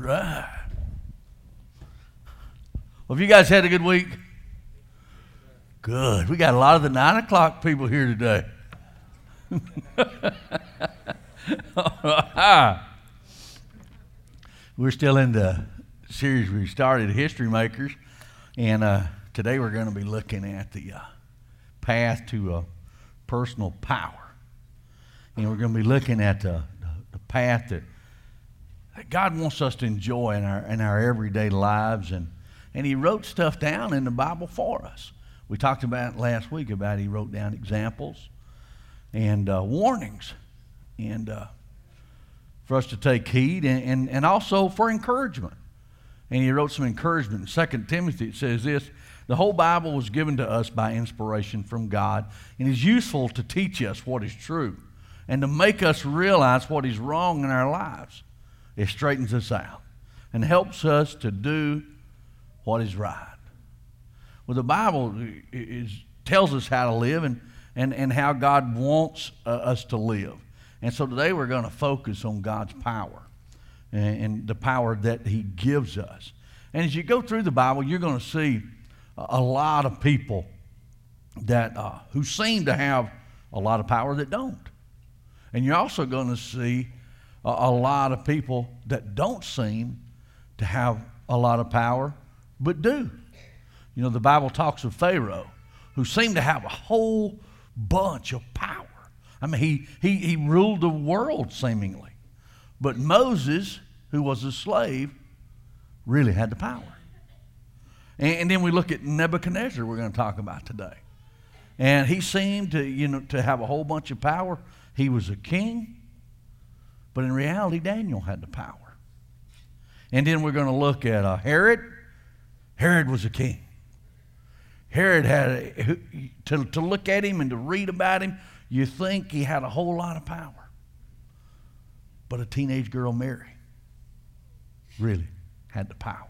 right. Well, have you guys had a good week? Good. We got a lot of the 9 o'clock people here today. We're still in the series we started, History Makers, and today we're going to be looking at the path to personal power. And we're going to be looking at the path that God wants us to enjoy in our everyday lives, and He wrote stuff down in the Bible for us. We talked about last week about He wrote down examples and warnings, and for us to take heed, and also for encouragement. And He wrote some encouragement. In 2 Timothy it says this: the whole Bible was given to us by inspiration from God and is useful to teach us what is true and to make us realize what is wrong in our lives. It straightens us out and helps us to do what is right. Well, the Bible tells us how to live and how God wants us to live. And so today we're going to focus on God's power and the power that He gives us. And as you go through the Bible, you're going to see a lot of people that who seem to have a lot of power that don't. And you're also going to see a lot of people that don't seem to have a lot of power but do. You know, the Bible talks of Pharaoh, who seemed to have a whole bunch of power. I mean, he ruled the world seemingly. But Moses, who was a slave, really had the power. And then we look at Nebuchadnezzar, we're going to talk about today. And he seemed to have a whole bunch of power. He was a king, but in reality, Daniel had the power. And then we're going to look at Herod. Herod was a king. Herod had, to look at him and to read about him, you think he had a whole lot of power. But a teenage girl, Mary, really had the power.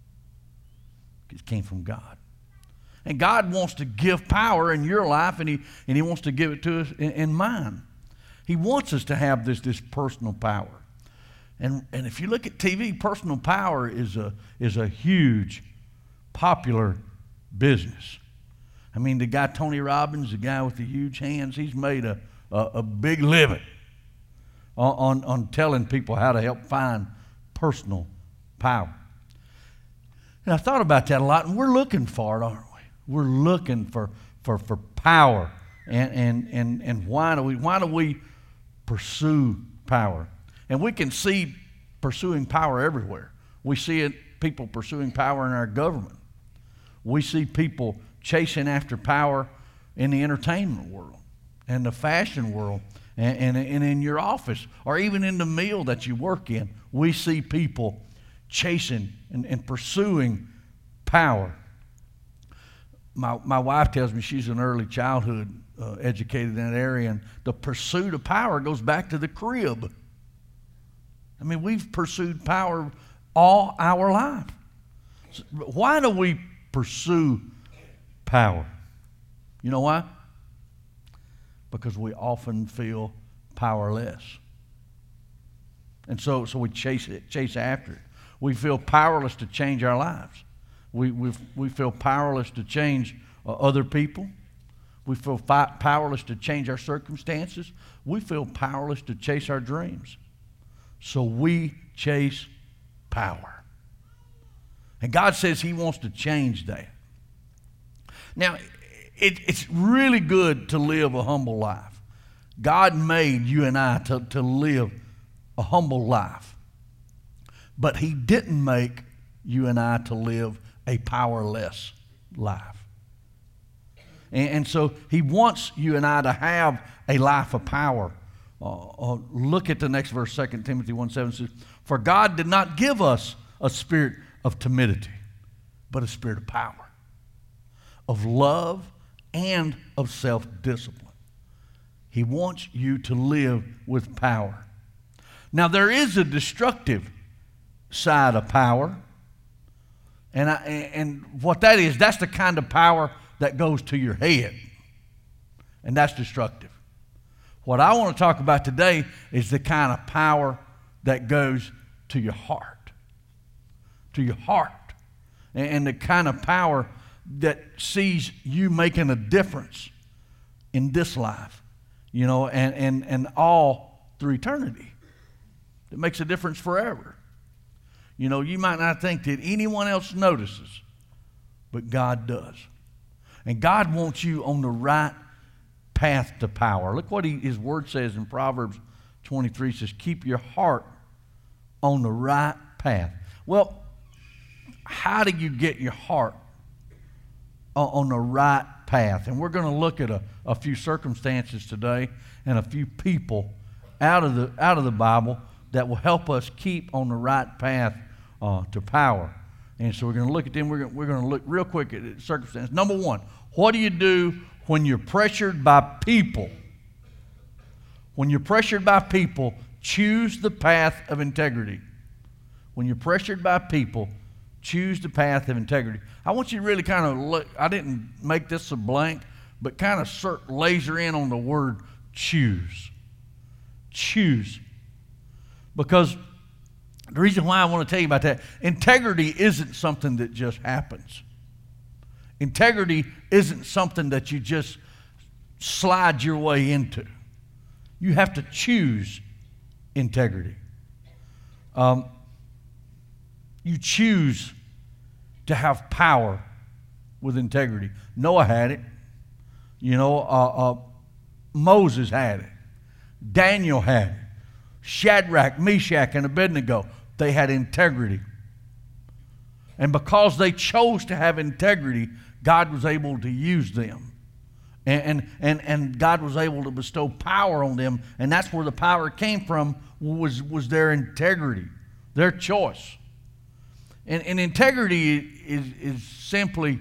It came from God. And God wants to give power in your life, and He wants to give it to us in mine. He wants us to have this personal power. And if you look at TV, personal power is a huge, popular business. I mean, the guy Tony Robbins, the guy with the huge hands, he's made a big living on telling people how to help find personal power. And I thought about that a lot, and we're looking for it, aren't we? We're looking for power. And why do we pursue power? And we can see pursuing power everywhere. We see it, people pursuing power in our government. We see people chasing after power in the entertainment world and the fashion world and in your office, or even in the meal that you work in. We see people chasing and pursuing power. My wife tells me she's an early childhood educated in that area, and the pursuit of power goes back to the crib. I mean, we've pursued power all our life. So why do we pursue power? You know why? Because we often feel powerless. And so we chase after it. We feel powerless to change our lives. We feel powerless to change other people. We feel powerless to change our circumstances. We feel powerless to chase our dreams. So we chase power. And God says He wants to change that. Now, it's really good to live a humble life. God made you and I to live a humble life. But He didn't make you and I to live a powerless life. And so He wants you and I to have a life of power. Look at the next verse, 2 Timothy 1:7 says, for God did not give us a spirit of timidity, but a spirit of power, of love, and of self-discipline. He wants you to live with power. Now, there is a destructive side of power, and what that is, that's the kind of power that goes to your head, and that's destructive. What I want to talk about today is the kind of power that goes to your heart. to your heart, and the kind of power that sees you making a difference in this life, and all through eternity. It makes a difference forever. You might not think that anyone else notices, but God does. And God wants you on the right path to power. Look what His Word says in Proverbs 23. It says, keep your heart on the right path. Well, how do you get your heart on the right path? And we're going to look at a few circumstances today and a few people out of the Bible that will help us keep on the right path to power. And so we're going to look at them. We're going to look real quick at circumstances. Number one, what do you do when you're pressured by people? When you're pressured by people, choose the path of integrity. When you're pressured by people, choose the path of integrity. I want you to really kind of look. I didn't make this a blank, but kind of laser in on the word choose. Choose. Because the reason why I want to tell you about that, integrity isn't something that just happens. Integrity isn't something that you just slide your way into. You have to choose integrity. You choose to have power with integrity. Noah had it. Moses had it. Daniel had it. Shadrach, Meshach, and Abednego, they had integrity. And because they chose to have integrity, God was able to use them. And God was able to bestow power on them. And that's where the power came from, was their integrity, their choice. And integrity is simply,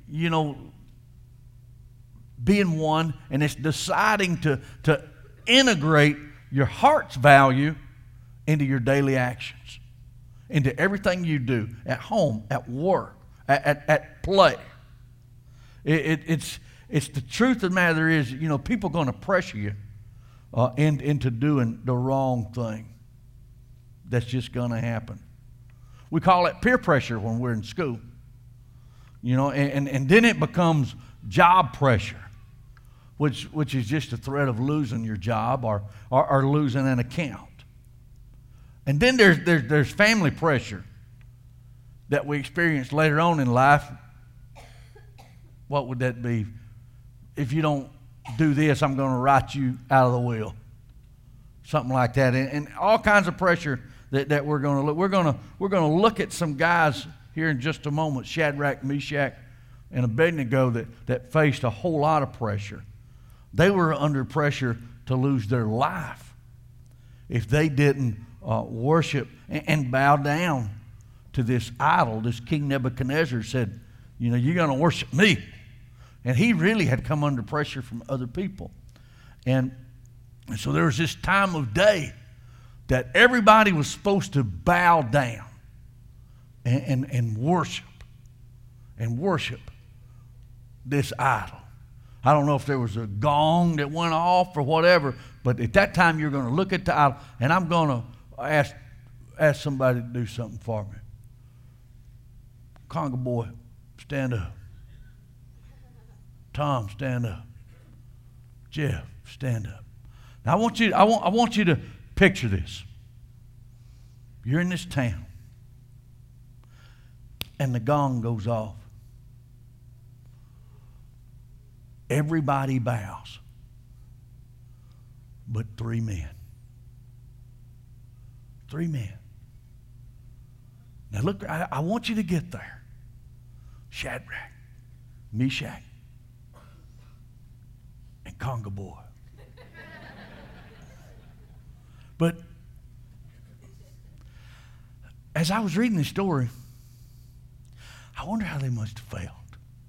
being one, and it's deciding to integrate your heart's value into your daily actions, into everything you do at home, at work, at play. It's the truth of the matter is, people are going to pressure you into doing the wrong thing. That's just going to happen. We call it peer pressure when we're in school. And then it becomes job pressure, which is just the threat of losing your job or losing an account. And then there's family pressure that we experience later on in life. What would that be? If you don't do this, I'm going to write you out of the will. Something like that. And all kinds of pressure that we're going to look. We're going to look at some guys here in just a moment, Shadrach, Meshach, and Abednego, that faced a whole lot of pressure. They were under pressure to lose their life if they didn't worship and bow down to this idol. This King Nebuchadnezzar said, you're going to worship me. And he really had come under pressure from other people. And so there was this time of day that everybody was supposed to bow down and worship this idol. I don't know if there was a gong that went off or whatever, but at that time you're going to look at the idol, and I'm going to ask somebody to do something for me. Conga boy, stand up. Tom, stand up. Jeff, stand up. Now I want you to picture this. You're in this town, and the gong goes off. Everybody bows, but 3 men. 3 men. Now look, I want you to get there. Shadrach, Meshach, and Conga boy. But as I was reading this story, I wonder how they must have felt.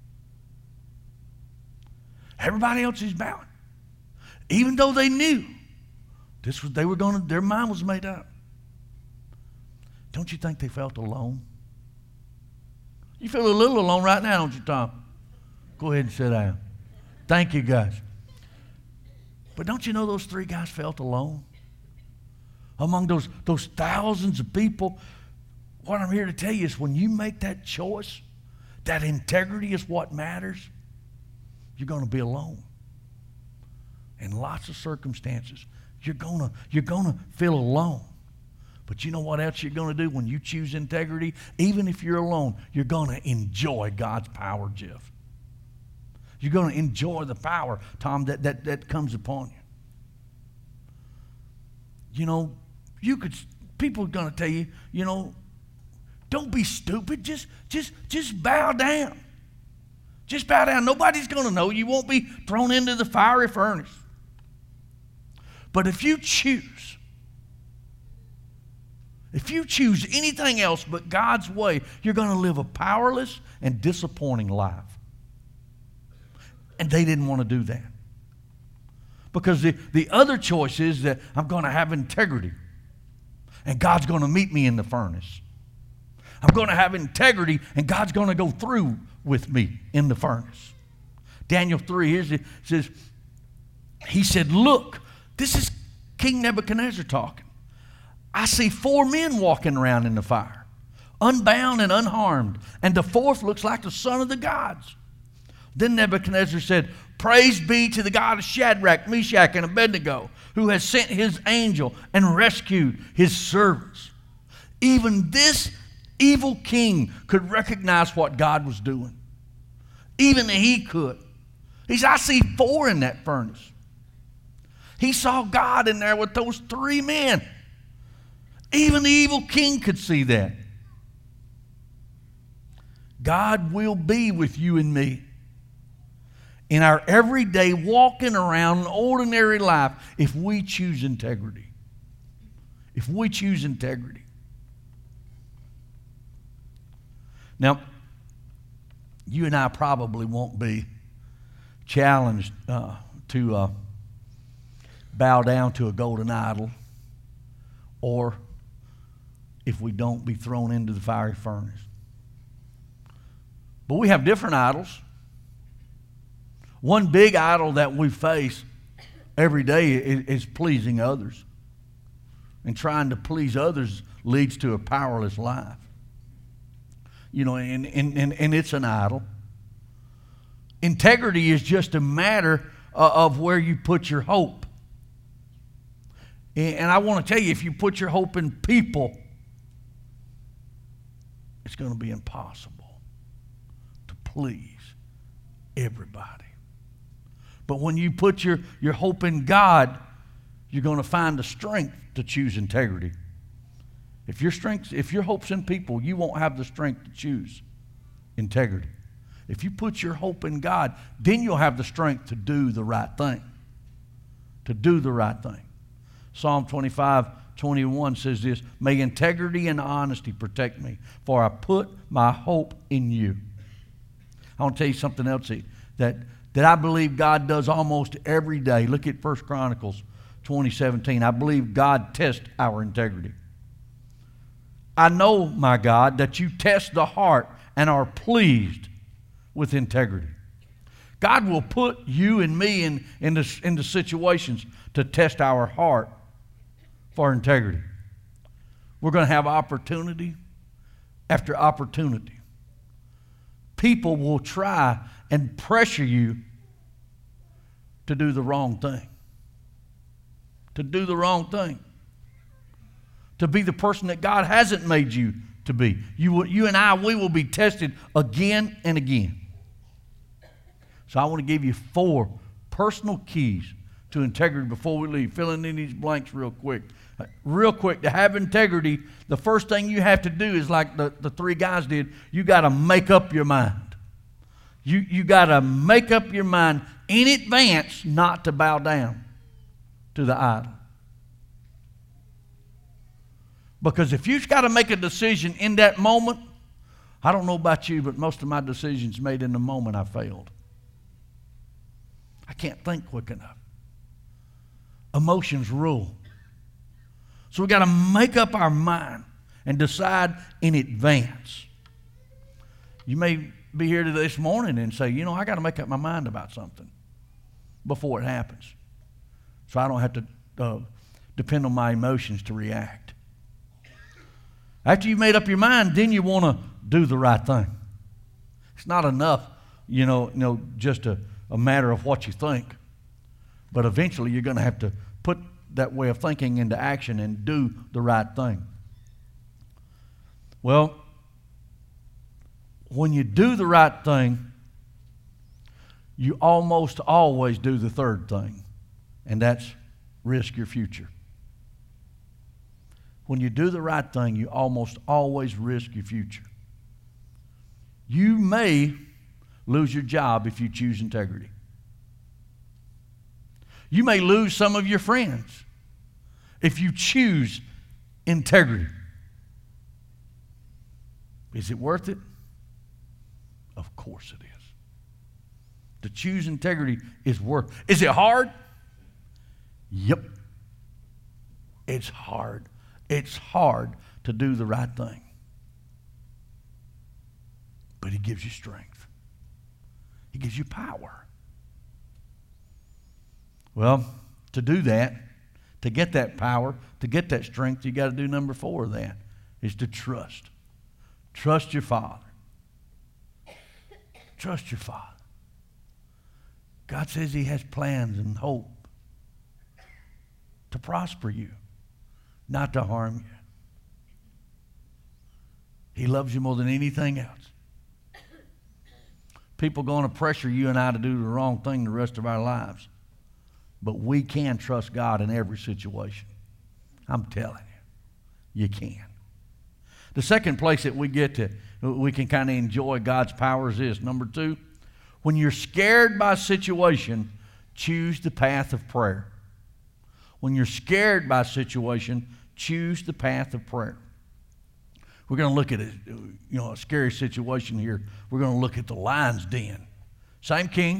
Everybody else is bowing, even though they knew their mind was made up. Don't you think they felt alone? You feel a little alone right now, don't you, Tom? Go ahead and sit down. Thank you, guys. But don't you know those 3 guys felt alone? Among those thousands of people, what I'm here to tell you is when you make that choice, that integrity is what matters, you're going to be alone. In lots of circumstances, you're going to feel alone. But you know what else you're going to do when you choose integrity? Even if you're alone, you're going to enjoy God's power, Jeff. You're going to enjoy the power, Tom, that comes upon you. You know, people are going to tell you, you know, don't be stupid. Just bow down. Just bow down. Nobody's going to know. You won't be thrown into the fiery furnace. But if you choose anything else but God's way, you're going to live a powerless and disappointing life. And they didn't want to do that. Because the other choice is that I'm going to have integrity. And God's going to meet me in the furnace. I'm going to have integrity, and God's going to go through with me in the furnace. Daniel 3, it says, he said, look, this is King Nebuchadnezzar talking. I see 4 men walking around in the fire, unbound and unharmed, and the fourth looks like the son of the gods. Then Nebuchadnezzar said, praise be to the God of Shadrach, Meshach, and Abednego, who has sent his angel and rescued his servants. Even this evil king could recognize what God was doing. Even he could. He said, I see 4 in that furnace. He saw God in there with those 3 men. Even the evil king could see that. God will be with you and me in our everyday walking around an ordinary life if we choose integrity. If we choose integrity. Now, you and I probably won't be challenged to bow down to a golden idol, or if we don't, be thrown into the fiery furnace. But we have different idols. One big idol that we face every day is pleasing others. And trying to please others leads to a powerless life. You know, and it's an idol. Integrity is just a matter of where you put your hope. And I want to tell you, if you put your hope in people, it's going to be impossible to please everybody. But when you put your hope in God, you're going to find the strength to choose integrity. If your hope's in people, you won't have the strength to choose integrity. If you put your hope in God, then you'll have the strength to do the right thing. To do the right thing. Psalm 25:21 says this, may integrity and honesty protect me, for I put my hope in you. I want to tell you something else that I believe God does almost every day. Look at 1 Chronicles 20:17. I believe God tests our integrity. I know, my God, that you test the heart and are pleased with integrity. God will put you and me into situations to test our heart for integrity. We're going to have opportunity after opportunity. People will try and pressure you to do the wrong thing. To do the wrong thing. To be the person that God hasn't made you to be. You and I, we will be tested again and again. So I want to give you 4 personal keys to integrity before we leave. Filling in these blanks real quick. Real quick, to have integrity, the first thing you have to do is like the 3 guys did, you got to make up your mind. You got to make up your mind in advance not to bow down to the idol. Because if you've got to make a decision in that moment, I don't know about you, but most of my decisions made in the moment I failed. I can't think quick enough. Emotions rule. So we've got to make up our mind and decide in advance. You may be here this morning and say, you know, I got to make up my mind about something before it happens. So I don't have to depend on my emotions to react. After you've made up your mind, then you want to do the right thing. It's not enough, just a matter of what you think. But eventually you're going to have to put that way of thinking into action and do the right thing. Well, when you do the right thing, you almost always do the third thing, and that's risk your future. When you do the right thing, you almost always risk your future. You may lose your job if you choose integrity. You may lose some of your friends if you choose integrity. Is it worth it? Of course it is. To choose integrity is worth it. Is it hard? Yep. It's hard. It's hard to do the right thing. But He gives you strength. He gives you power. Well, to do that, to get that power, to get that strength, you got to do number 4 of that, is to trust. Trust your Father. Trust your Father. God says He has plans and hope to prosper you, not to harm you. He loves you more than anything else. People are going to pressure you and I to do the wrong thing the rest of our lives. But we can trust God in every situation. I'm telling you, you can. The second place that we can kind of enjoy God's power is this. Number 2, when you're scared by a situation, choose the path of prayer. When you're scared by a situation, choose the path of prayer. We're going to look at a scary situation here. We're going to look at the lion's den. Same king.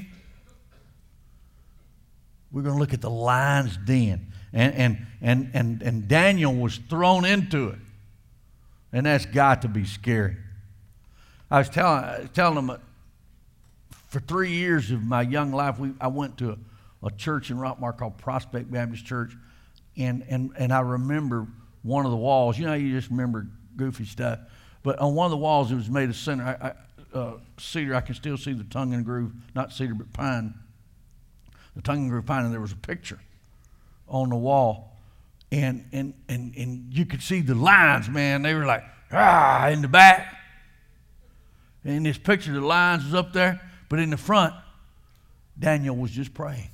We're going to look at the lion's den. And Daniel was thrown into it. And that's got to be scary. I was telling them for 3 years of my young life, I went to a church in Rockmart called Prospect Baptist Church. And I remember one of the walls. You just remember goofy stuff. But on one of the walls, it was made of cedar. I can still see the tongue and groove, not cedar, but pine. The tongue and groove pine, and there was a picture on the wall. And you could see the lions, man. They were like, in the back. And in this picture, the lions was up there. But in the front, Daniel was just praying.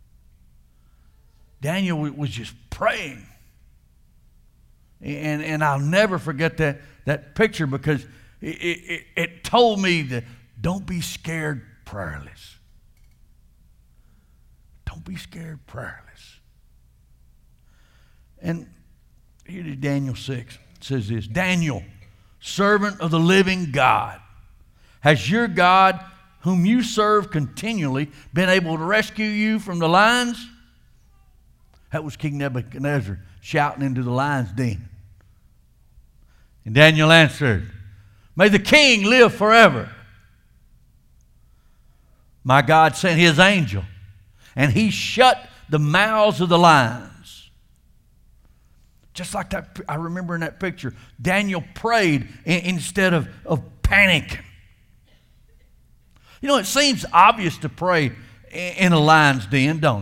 Daniel was just praying. And I'll never forget that picture because it told me that don't be scared prayerless. Don't be scared prayerless. And here is Daniel 6. It says this, Daniel, servant of the living God, has your God, whom you serve continually, been able to rescue you from the lions? That was King Nebuchadnezzar shouting into the lion's den. And Daniel answered, may the king live forever. My God sent His angel, and he shut the mouths of the lions. Just like that, I remember in that picture, Daniel prayed instead of panicking. It seems obvious to pray in a lion's den, don't it?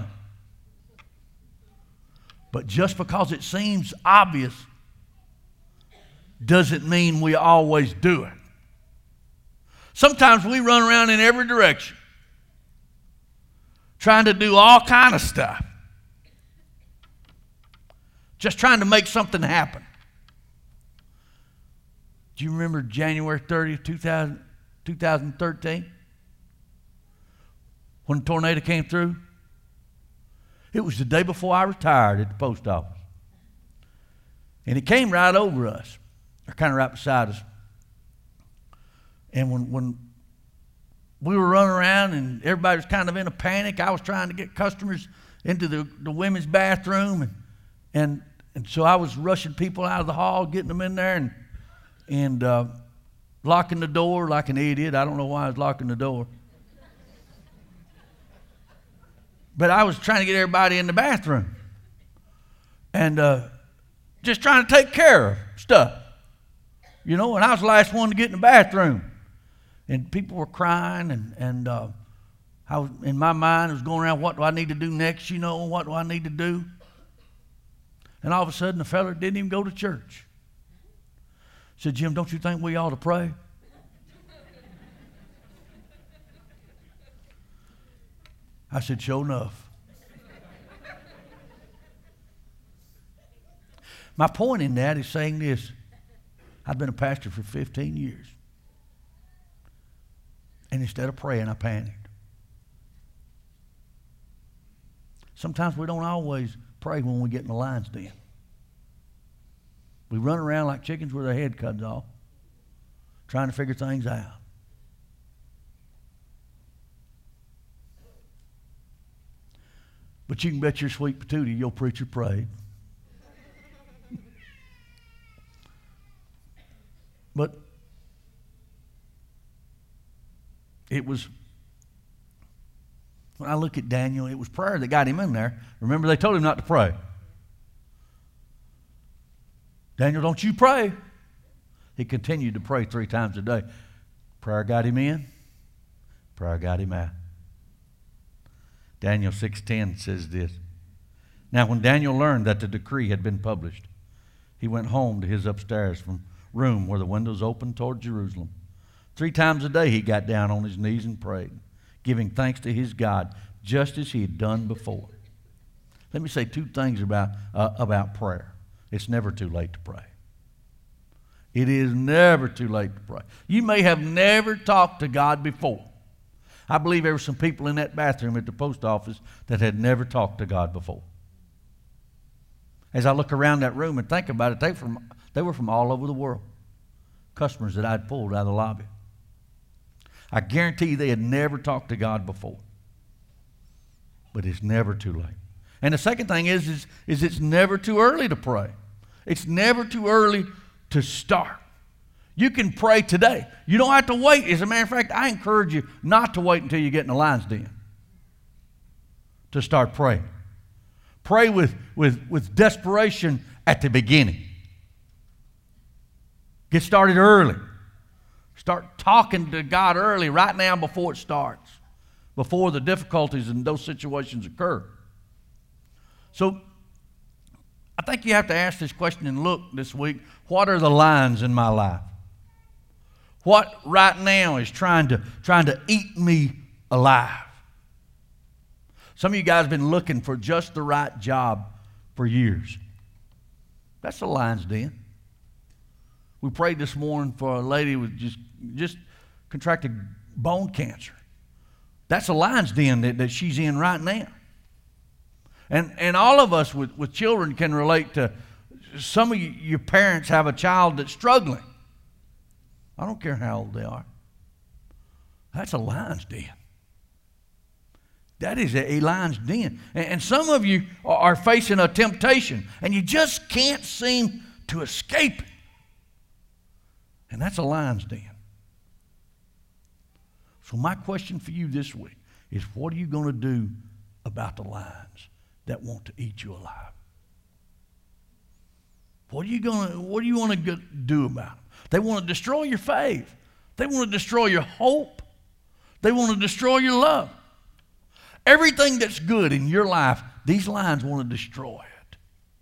But just because it seems obvious doesn't mean we always do it. Sometimes we run around in every direction trying to do all kind of stuff. Just trying to make something happen. Do you remember January 30th, 2013? When the tornado came through? It was the day before I retired at the post office. And it came right over us, or kind of right beside us. And when we were running around and everybody was kind of in a panic, I was trying to get customers into the women's bathroom. And so I was rushing people out of the hall, getting them in there and locking the door like an idiot. I don't know why I was locking the door. But I was trying to get everybody in the bathroom and just trying to take care of stuff. and I was the last one to get in the bathroom. And people were crying, and I was, in my mind, I was going around, what do I need to do next, what do I need to do? And all of a sudden, the fella didn't even go to church. Said, Jim, don't you think we ought to pray? I said, sure enough. My point in that is saying this. I've been a pastor for 15 years. And instead of praying, I panicked. Sometimes we don't always pray when we get in the lion's den. We run around like chickens with our head cut off, trying to figure things out. But you can bet your sweet patootie your preacher prayed. But it was, when I look at Daniel, it was prayer that got him in there. Remember, they told him not to pray. Daniel, don't you pray. He continued to pray 3 times a day. Prayer got him in. Prayer got him out. Daniel 6:10 says this. Now when Daniel learned that the decree had been published, he went home to his upstairs room where the windows opened toward Jerusalem. 3 times a day he got down on his knees and prayed, giving thanks to his God, just as he had done before. Let me say 2 things about prayer. It's never too late to pray. It is never too late to pray. You may have never talked to God before. I believe there were some people in that bathroom at the post office that had never talked to God before. As I look around that room and think about it, they were from all over the world. Customers that I'd pulled out of the lobby. I guarantee you they had never talked to God before. But it's never too late. And the second thing is it's never too early to pray. It's never too early to start. You can pray today. You don't have to wait. As a matter of fact, I encourage you not to wait until you get in the lion's den to start praying. Pray with desperation at the beginning. Get started early. Start talking to God early, right now before it starts, before the difficulties in those situations occur. So I think you have to ask this question and look this week, what are the lions in my life? What right now is trying to eat me alive? Some of you guys have been looking for just the right job for years. That's the lion's den. We prayed this morning for a lady who just contracted bone cancer. That's a lion's den that she's in right now. And all of us with children can relate to, some of your parents have a child that's struggling. I don't care how old they are. That's a lion's den. That is a lion's den. And some of you are facing a temptation, and you just can't seem to escape it. And that's a lion's den. So my question for you this week is, what are you going to do about the lions that want to eat you alive? What do you want to do about them? They want to destroy your faith. They want to destroy your hope. They want to destroy your love. Everything that's good in your life, these lions want to destroy it.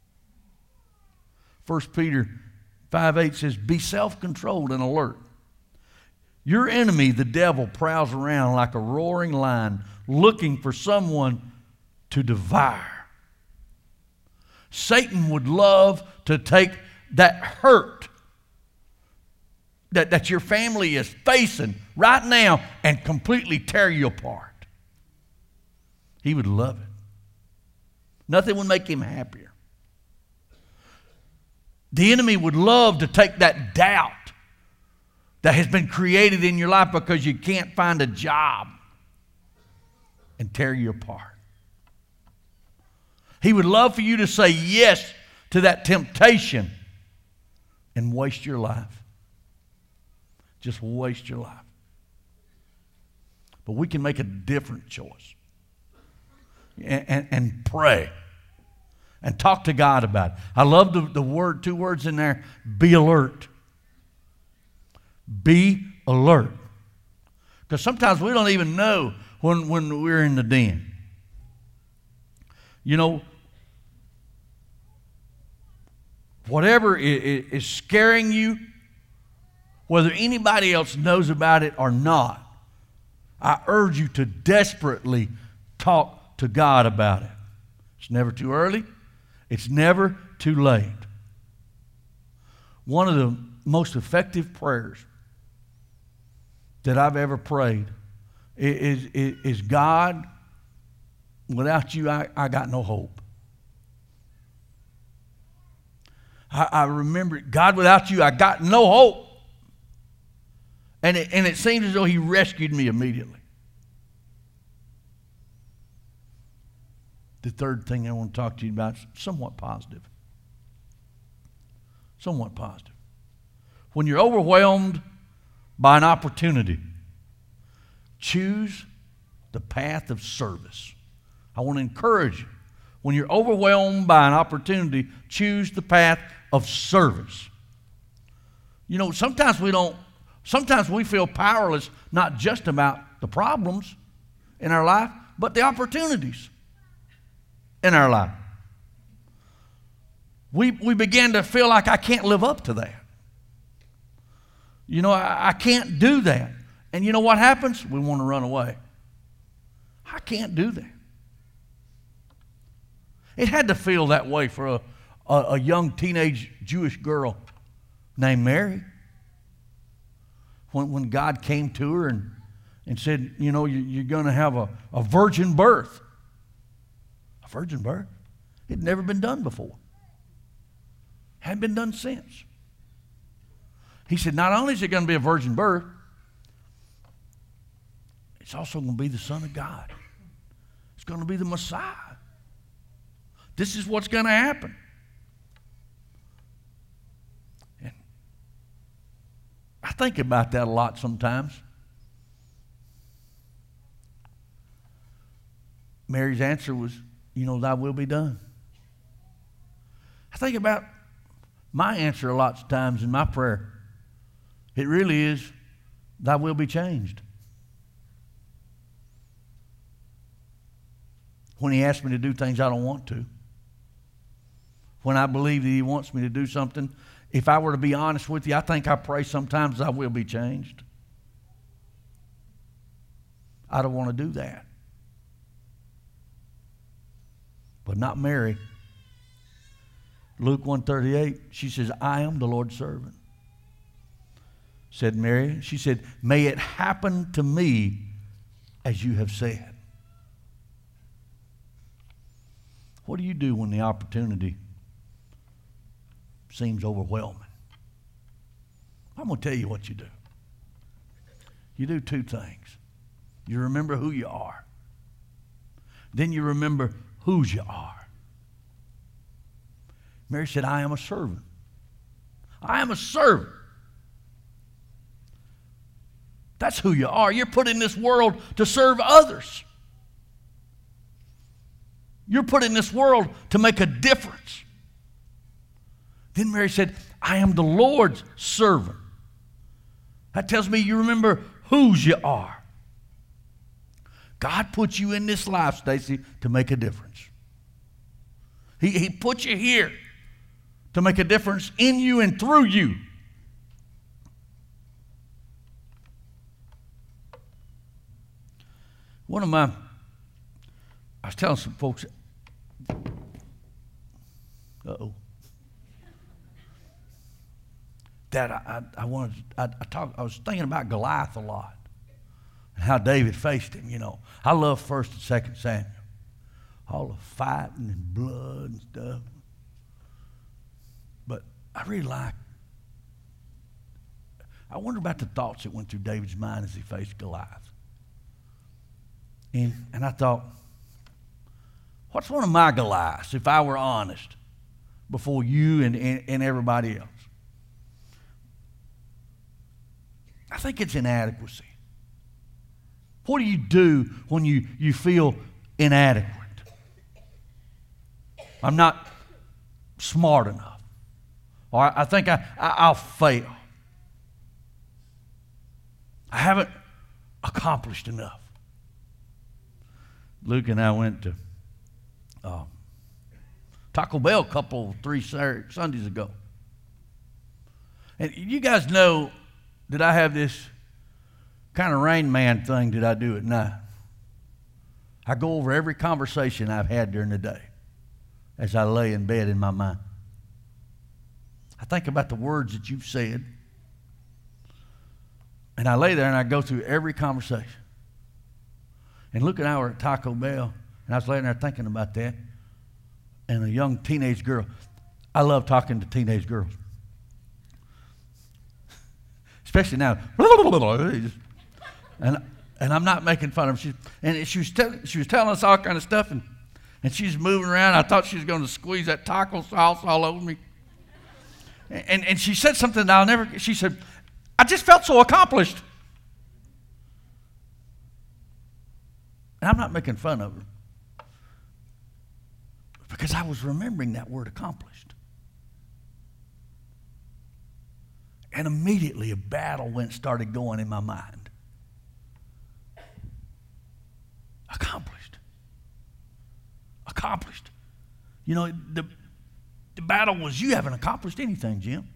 1 Peter 5:8 says, be self-controlled and alert. Your enemy, the devil, prowls around like a roaring lion looking for someone to devour. Satan would love to take that hurt that your family is facing right now and completely tear you apart. He would love it. Nothing would make him happier. The enemy would love to take that doubt that has been created in your life because you can't find a job and tear you apart. He would love for you to say yes to that temptation and waste your life. Just waste your life. But we can make a different choice and pray and talk to God about it. I love the word, 2 words in there, be alert. Be alert. Because sometimes we don't even know when we're in the den. You know, whatever is scaring you, whether anybody else knows about it or not, I urge you to desperately talk to God about it. It's never too early. It's never too late. One of the most effective prayers that I've ever prayed is God, without you, I got no hope. I remember, God, without you, I got no hope. And it seems as though he rescued me immediately. The third thing I want to talk to you about is somewhat positive. Somewhat positive. When you're overwhelmed by an opportunity, choose the path of service. I want to encourage you. When you're overwhelmed by an opportunity, choose the path of service. You know, sometimes we feel powerless, not just about the problems in our life, but the opportunities in our life. We begin to feel like I can't live up to that. You know, I can't do that. And you know what happens? We want to run away. I can't do that. It had to feel that way for a young teenage Jewish girl named Mary. When God came to her and said, you know, you're going to have a virgin birth. A virgin birth? It had never been done before. Hadn't been done since. He said, not only is it going to be a virgin birth, it's also going to be the Son of God. It's going to be the Messiah. This is what's going to happen. And I think about that a lot sometimes. Mary's answer was, you know, thy will be done. I think about my answer a lot of times in my prayer. It really is, thy will be changed. When he asks me to do things I don't want to. When I believe that he wants me to do something, if I were to be honest with you, I think I pray sometimes thy will be changed. I don't want to do that. But not Mary. Luke 1:38, she says, I am the Lord's servant. Said Mary, she said, may it happen to me as you have said. What do you do when the opportunity seems overwhelming? I'm going to tell you what you do. You do two things. You remember who you are. Then you remember whose you are. Mary said, I am a servant. I am a servant. That's who you are. You're put in this world to serve others. You're put in this world to make a difference. Then Mary said, I am the Lord's servant. That tells me you remember whose you are. God put you in this life, Stacy, to make a difference. He put you here to make a difference in you and through you. I was telling some folks, that I was thinking about Goliath a lot and how David faced him, you know. I love 1 and 2 Samuel. All the fighting and blood and stuff. But I wonder about the thoughts that went through David's mind as he faced Goliath. And I thought, what's one of my Goliaths, if I were honest, before you and everybody else? I think it's inadequacy. What do you do when you feel inadequate? I'm not smart enough. Or I think I'll fail. I haven't accomplished enough. Luke and I went to Taco Bell a couple, 3 Sundays ago. And you guys know that I have this kind of Rain Man thing that I do at night. I go over every conversation I've had during the day as I lay in bed in my mind. I think about the words that you've said. And I lay there and I go through every conversation. And Luke and I were at Taco Bell, and I was laying there thinking about that. And a young teenage girl, I love talking to teenage girls. Especially now. And I'm not making fun of her. She was telling us all kind of stuff, and she's moving around. I thought she was going to squeeze that taco sauce all over me. And she said something that she said, I just felt so accomplished. And I'm not making fun of her. Because I was remembering that word accomplished. And immediately a battle started going in my mind. Accomplished. Accomplished. You know, the battle was you haven't accomplished anything, Jim.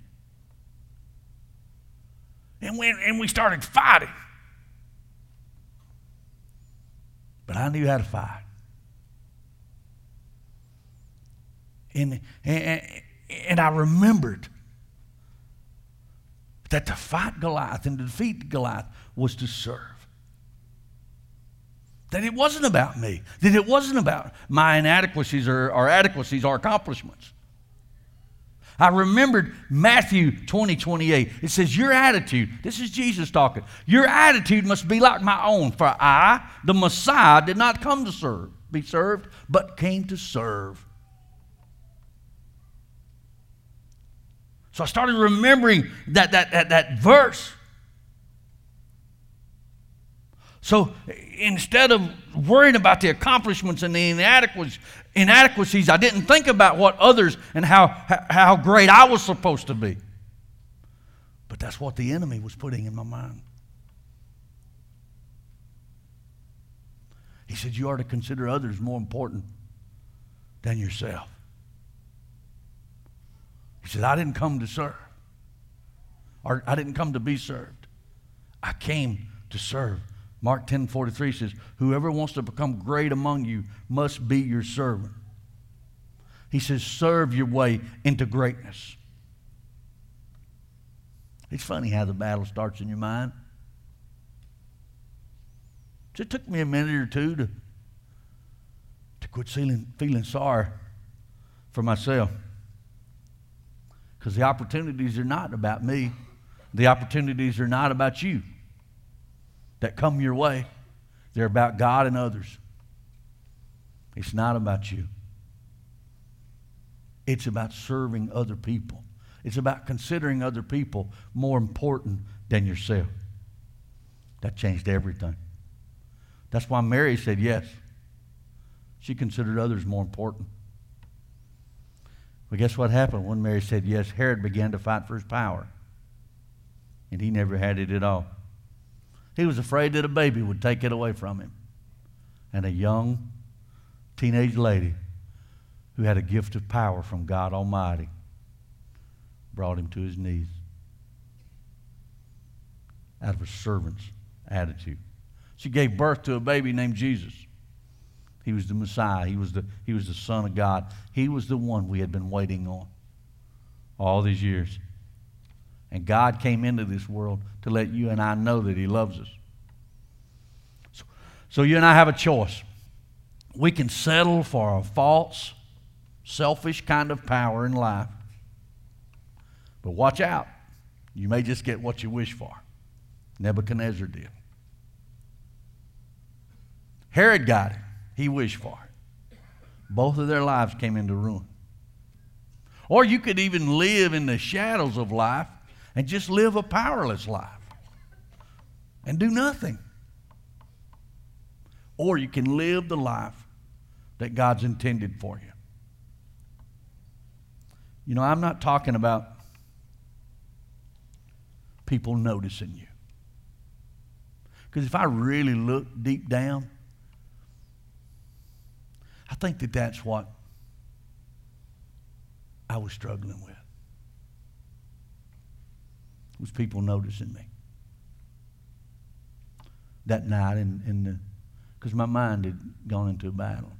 And we started fighting. But I knew how to fight. And I remembered that to fight Goliath and to defeat Goliath was to serve. That it wasn't about me. That it wasn't about my inadequacies or adequacies or accomplishments. I remembered Matthew 20:28. It says, your attitude, this is Jesus talking, your attitude must be like my own. For I, the Messiah, did not come to be served, but came to serve. So I started remembering that verse. So instead of worrying about the accomplishments and the inadequacies, I didn't think about what others and how great I was supposed to be. But that's what the enemy was putting in my mind. He said, you are to consider others more important than yourself. He said, I didn't come to serve. Or I didn't come to be served. I came to serve. Mark 10:43 says, whoever wants to become great among you must be your servant. He says, serve your way into greatness. It's funny how the battle starts in your mind. So it took me a minute or two to quit feeling sorry for myself. Because the opportunities are not about me. The opportunities are not about you that come your way. They're about God and others. It's not about you. It's about serving other people. It's about considering other people more important than yourself. That changed everything. That's why Mary said yes. She considered others more important. But guess what happened when Mary said yes? Herod began to fight for his power. And he never had it at all. He was afraid that a baby would take it away from him. And a young teenage lady who had a gift of power from God Almighty brought him to his knees out of a servant's attitude. She gave birth to a baby named Jesus. He was the Messiah. He was the Son of God. He was the one we had been waiting on all these years. And God came into this world to let you and I know that He loves us. So you and I have a choice. We can settle for a false, selfish kind of power in life. But watch out. You may just get what you wish for. Nebuchadnezzar did. Herod got it. He wished for it. Both of their lives came into ruin. Or you could even live in the shadows of life and just live a powerless life and do nothing. Or you can live the life that God's intended for you. You know, I'm not talking about people noticing you. Because if I really look deep down, I think that that's what I was struggling with. Was people noticing me that night, because my mind had gone into a battle.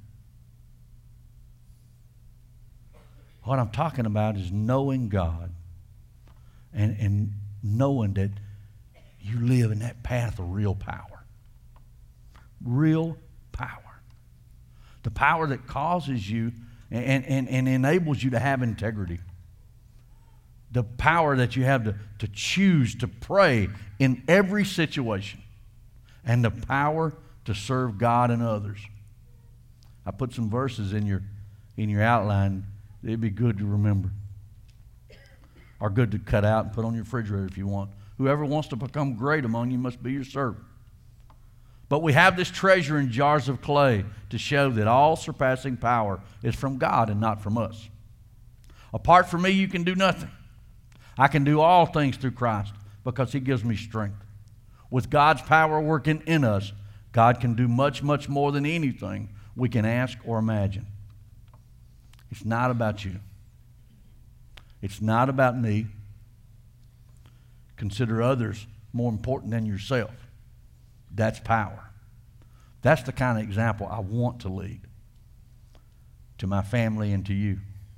What I'm talking about is knowing God and knowing that you live in that path of real power. Real power. The power that causes you and enables you to have integrity. The power that you have to choose to pray in every situation. And the power to serve God and others. I put some verses in your outline. It'd be good to remember. Or good to cut out and put on your refrigerator if you want. Whoever wants to become great among you must be your servant. But we have this treasure in jars of clay to show that all surpassing power is from God and not from us. Apart from me, you can do nothing. I can do all things through Christ because He gives me strength. With God's power working in us, God can do much, much more than anything we can ask or imagine. It's not about you. It's not about me. Consider others more important than yourself. That's power. That's the kind of example I want to lead to my family and to you.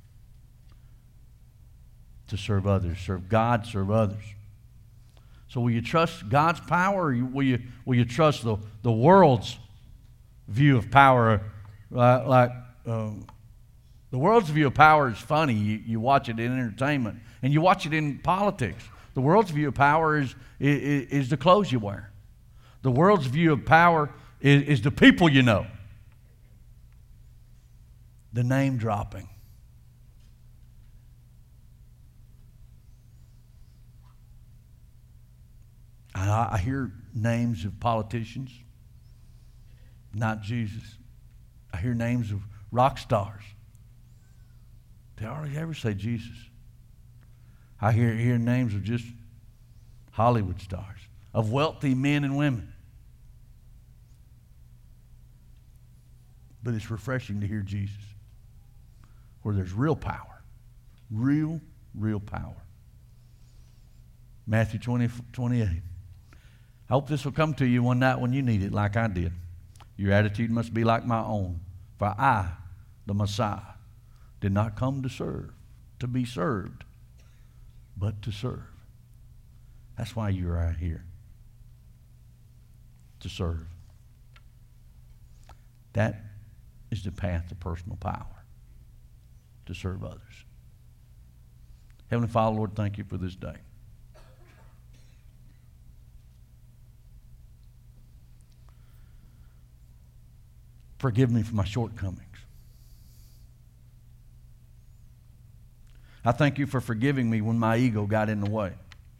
To serve others. Serve God, serve others. So will you trust God's power, or will you trust the world's view of power? The world's view of power is funny. You watch it in entertainment, and you watch it in politics. The world's view of power is the clothes you wear. The world's view of power is the people you know. The name dropping. I hear names of politicians, not Jesus. I hear names of rock stars. They hardly ever say Jesus. I hear names of just Hollywood stars, of wealthy men and women. But it's refreshing to hear Jesus, where there's real power. Real power. Matthew 20:28. I hope this will come to you one night when you need it like I did. Your attitude must be like my own. For I, the Messiah, did not come to be served, but to serve. That's why you're right here. To serve. That is the path to personal power. To serve others. Heavenly Father, Lord, thank you for this day. Forgive me for my shortcomings. I thank you for forgiving me when my ego got in the way.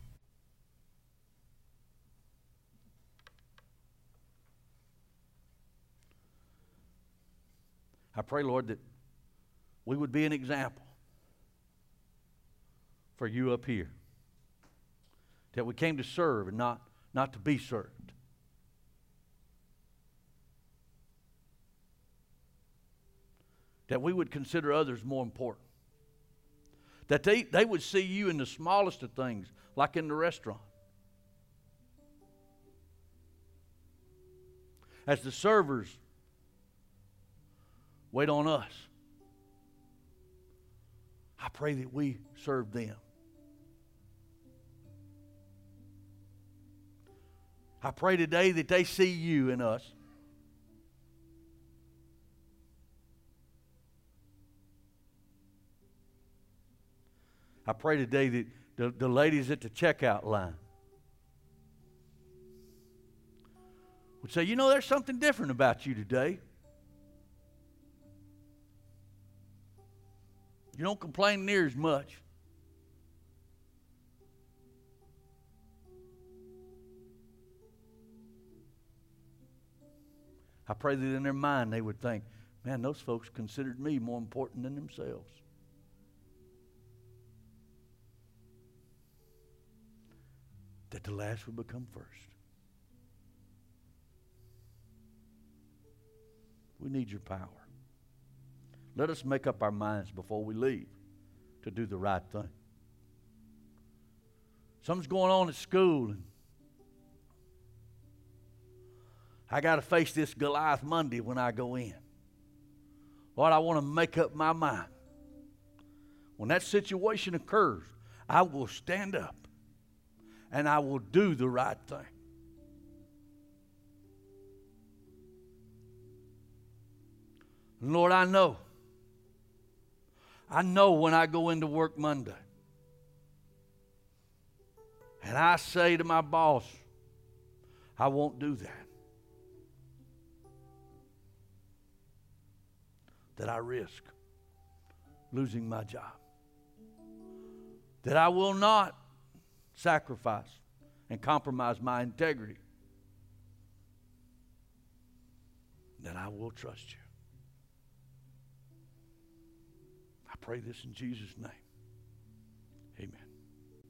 I pray, Lord, that we would be an example for you up here. That we came to serve and not to be served. That we would consider others more important. That they would see you in the smallest of things, like in the restaurant. As the servers wait on us, I pray that we serve them. I pray today that they see you in us. I pray today that the ladies at the checkout line would say, you know, there's something different about you today. You don't complain near as much. I pray that in their mind they would think, man, those folks considered me more important than themselves. That the last would become first. We need your power. Let us make up our minds before we leave to do the right thing. Something's going on at school, and I got to face this Goliath Monday when I go in. Lord, I want to make up my mind. When that situation occurs, I will stand up and I will do the right thing. And Lord, I know when I go into work Monday and I say to my boss, I won't do that, that I risk losing my job, that I will not sacrifice and compromise my integrity, that I will trust you. I pray this in Jesus' name.